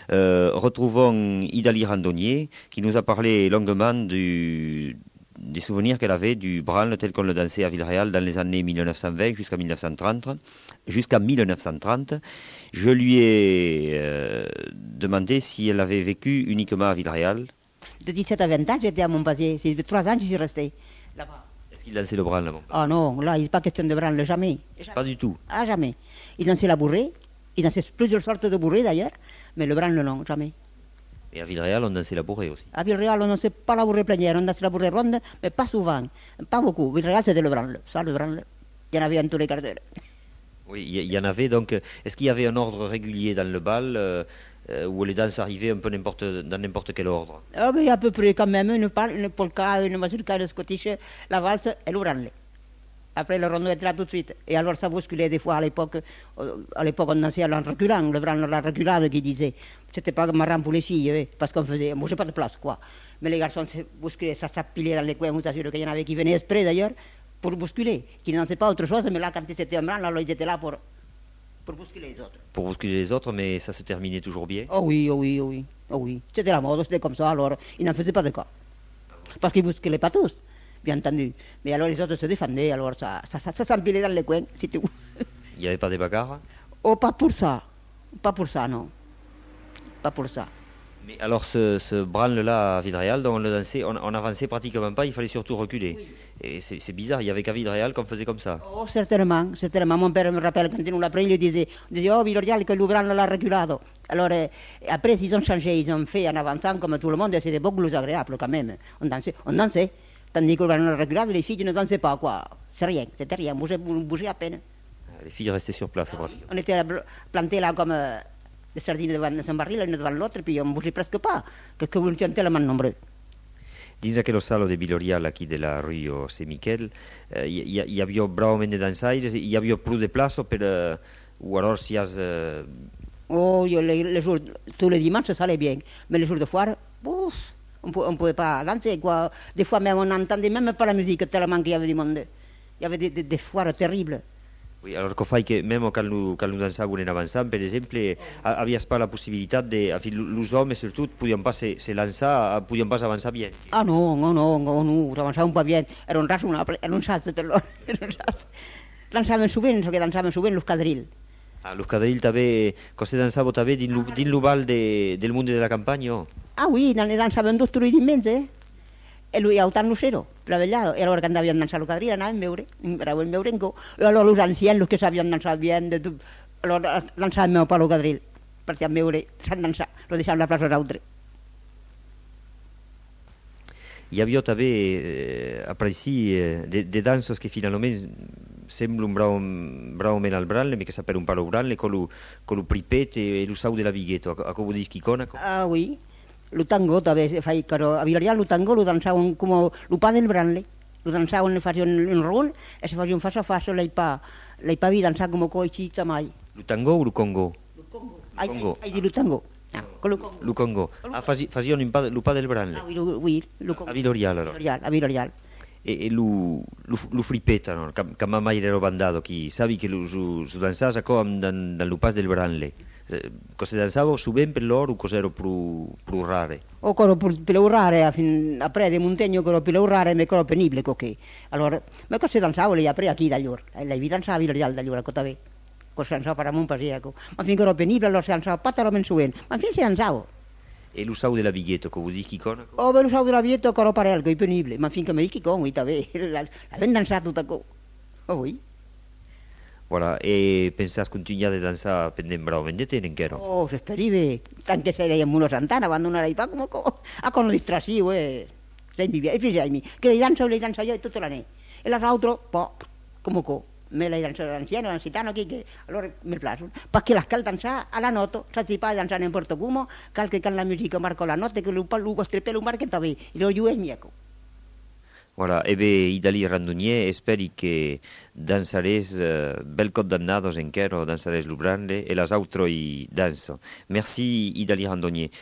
retrouvons Idali Randonnier qui nous a parlé longuement des souvenirs qu'elle avait du branle tel qu'on le dansait à Villeréal dans les années 1920 jusqu'à 1930. Jusqu'à 1930, je lui ai demandé si elle avait vécu uniquement à Villeréal. De 17 à 20 ans, j'étais à Montpazier. C'est 3 ans que je suis resté là-bas. Est-ce qu'il dansait le branle là-bas? Ah non, là, il n'est pas question de branle, jamais. Pas du tout. Ah, jamais. Il dansait la bourrée. Il dansait plusieurs sortes de bourrées d'ailleurs, mais le branle, non, jamais. Et à Villeréal, on dansait la bourrée aussi. À Villeréal, on ne dansait pas la bourrée plénière, on dansait la bourrée ronde, mais pas souvent, pas beaucoup. Villeréal, c'était le branle. Ça, le branle, il y en avait en tous les quarts d'heure. Oui, il y en avait donc. Est-ce qu'il y avait un ordre régulier dans le bal où les danses arrivaient un peu dans n'importe quel ordre? Ah, mais à peu près quand même, une polka, une mazurka, une scottish, la valse et le branle. Après, le rondo était là tout de suite. Et alors, ça bousculait des fois à l'époque. On dansait en reculant, le branle, la reculade qui disait. C'était pas marrant pour les filles, parce qu'on faisait, on bougeait pas de place, quoi. Mais les garçons se bousculaient, ça s'appilait dans les coins, vous assure qu'il y en avait qui venaient exprès d'ailleurs, pour bousculer, qui ne dansaient pas autre chose, mais là, quand c'était un branle, alors ils étaient là pour bousculer les autres. Pour bousculer les autres, mais ça se terminait toujours bien. Oh oui, oh oui, oh oui, oh oui. C'était la mode, c'était comme ça, alors ils n'en faisaient pas de cas. Parce qu'ils bousculaient pas tous, bien entendu. Mais alors les autres se défendaient, alors ça s'empilait dans les coins, c'est tout. Il n'y avait pas des bagarres? Oh, pas pour ça, non, pas pour ça. Mais alors ce branle-là à Villeréal, dont on le dansait, on avançait pratiquement pas, il fallait surtout reculer. Oui. Et c'est bizarre, il n'y avait qu'à Villeréal qu'on faisait comme ça. Oh, certainement. Mon père me rappelle quand il nous l'apprenait, il disait, oh, Villeréal, que le branle l'a reculado. Alors, après, ils ont changé, ils ont fait en avançant comme tout le monde, et c'était beaucoup plus agréable quand même. On dansait. Tandis que le branle l'a reculado, les filles ne dansaient pas, quoi. C'était rien, on bougeait à peine. Les filles restaient sur place, pratiquement. On était plantés là comme des sardines devant un baril, l'une devant l'autre, puis on ne bougeait presque pas, que vous étiez tellement nombreux. Dins aquell salo de Villorial aquí de la Rio Sant Miquel hi havia brauament de dansaires, hi havia prou de plaça ou alors si has... Oh, les jours, tous les dimanches ça allait bien, mais les jours de foire, on ne pouvait pas danser, quoi. Des fois même on n'entendait même pas la musique tellement qu'il y avait du monde. Il y avait des foires terribles. Oui, alors que fa que même quand nous dansàvem en avançant, per exemple, havies pas la possibilitat de... En fi, els homes, sobretot, podien pas se lançar, podien pas avançar bien. Ah, no, avançàvem pas bien. Era un sastre, perdó. Dansaven sovint, que dansaven sovint los quadrills. Ah, los quadrills també, que se dansava també dins l'oval del món de la campanya, oh? Ah, oui, dansaven dos truïts immens, E lui a autant lucero, treballado. E allora que andaven dansar el quadril, anaven a veure en co. E allora los ancians, los que sabien dansar bien, allora dansaven meu per el quadril, perquè a veure, s'han dansat, lo deixaven a la plaça d'altre. Hi havia també, apreci, de dansos que finalment semblen brauament al branle, que s'appelle un palo branle, con lo pripet e lo sau de la vigueta, a com ho dius Quicona? Ah, oui. Lo tango també, però a Villorial lo tango lo dansaven com lo pa del branle. Lo dansaven, le facien un run, e se facien face a face, l'hai pa vi dansar com coixits mai. Lo tango o lo congo? Lo congo. Hai dit lo tango. Lo congo. Ah, facien lo pa del branle? Ah, oui, lo congo. A Villorial, allora? A Villorial. E lo fripeta, no? Que mai era bandado, qui sabi che lo dansava com dan lo pas del branle. Que se dansava sovint per l'oro, cosa era più rare. O quello più rare, après de Montegno, quello più rare, ma quello penibile, che. Allora, ma cosa dansava lì après aquí d'allò? Lei vi dansava a Villorial d'allò, che també. Cosa dansava per amunt, per ecco. Ma fin quello penibile, allora se dansava pas talment sovint. Ma fin se dansava. E lo sau della vigueta, che vuol dire Quicona? Oh, lo sau della vigueta, quello per elco, è penibile. Ma fin che mi dici con, també. L'avem dansat tutta co. Oh, oui. Voilà, e pensàs continuar de dansar pendent brauament de temps encara? Oh, s'esperiva, tant que se deia Muno Santana, quando non era pa come con distraziu, sempre via, e figli, che le danzo io tutto l'anno, e l'altro, come me le danzo l'anziano, l'anzitano, che allora mi piace, perché la cal danza alla noto, si pa danzare in Porto Gumo, cal che la musica marco la notte, che lo strepello marca també, e lo giù è mieco. Voilà, e bé, Idali Randonnier, esperi que dansares bel condamnados enquero, dansares Lubranle, e las autro i danso. Merci, Idali Randonnier.